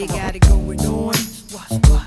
You got it going on. What?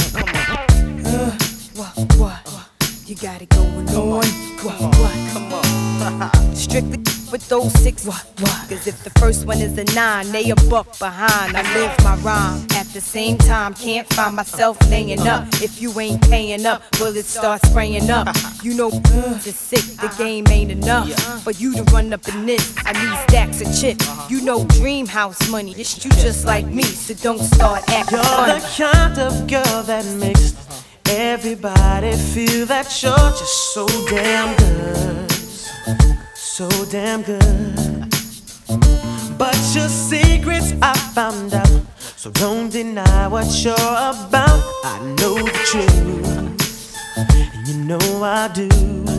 What? You got it going on. What? Come on. Strictly with those six. What? Cause if the first one is a 9, they a buck behind. I live my rhyme. At the same time, can't find myself laying up. If you ain't paying up, bullets start spraying up. You know, it's sick, the game ain't enough for you to run up in this. I need stacks of chips. You know, dream house money. It's you just like me, so don't start acting funny. You're the kind of girl that makes everybody feel that you're just so damn good. So damn good. But your secrets I found out, so don't deny what you're about. I know the truth, and you know I do.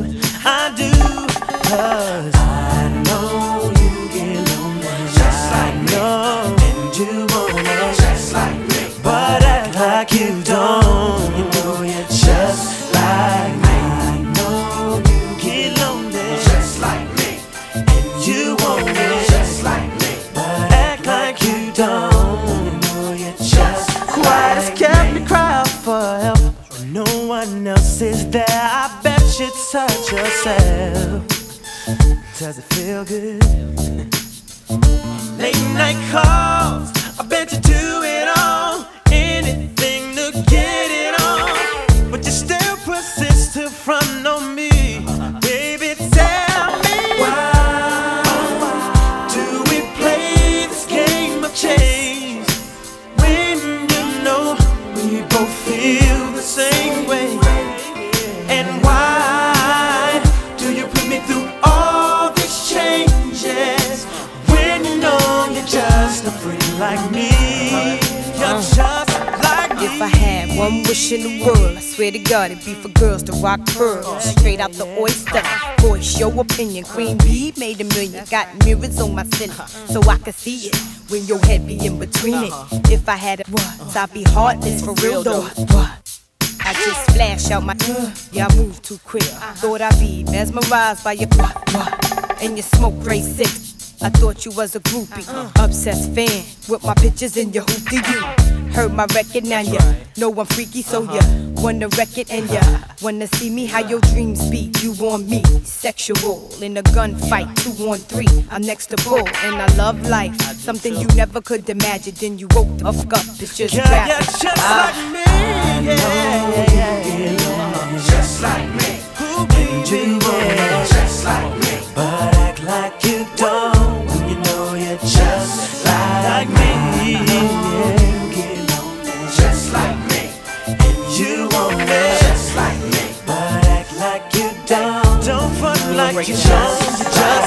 Cause I know you get lonely, just like me. And you wanna, just like me. But act like you don't. You know you're just like me. I know you get lonely, just like me. And you want it, just like me. But act like you don't. You know you're just quiet as kept me cry for help when no one else is there. I bet you touch yourself. Does it feel good? Late night calls, I bet you do it all. Anything to get it on. But you still persist to front on me. Baby, tell me why do we play this game of chase when you know we both feel the same way? And why do you put me through all these changes when you know you're just a freak like me? You're just like me. If I had one wish in the world, I swear to God it'd be for girls to rock pearls straight out the oyster. Voice your opinion. Queen Bee made a million. Got mirrors on my ceiling so I can see it when your head be in between it. If I had it once, I'd be heartless for real though. I just flash out my yeah, I move too quick. Thought I'd be mesmerized by your and your smoke gray six. I thought you was a groupie, obsessed fan with my pictures in your hoopty. You heard my record, now you know I'm freaky, so you wanna wreck it and you wanna see me how your dreams be. You want me, sexual in a gunfight, 2 on 3. I'm next to bull and I love life, something you never could imagine. Then you woke the fuck up, it's just yeah, you're just like me. Just like me. And you want just like me. But act like you don't when you know you're just like me. You get lonely just like me. And you want it just like me. But act like you don't. Don't front like you don't.